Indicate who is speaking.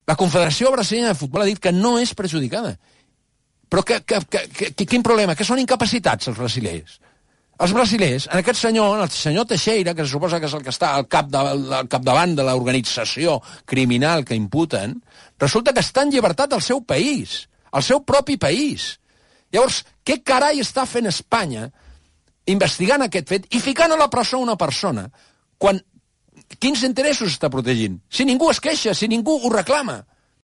Speaker 1: La Confederació Brasileña de Futbol ha dit que no és perjudicada. Però quin problema? Que són incapacitats els brasilers. Els brasilers, en aquest senyor, el senyor Teixeira, que se suposa que és el que està al capdavant de l'organització criminal que imputen, resulta que està en llibertat al seu país, al seu propi país. Llavors, què carai està fent Espanya investigant aquest fet i ficant a la presó una persona quan quins interessos està protegint? Si ningú es queixa, si ningú ho reclama.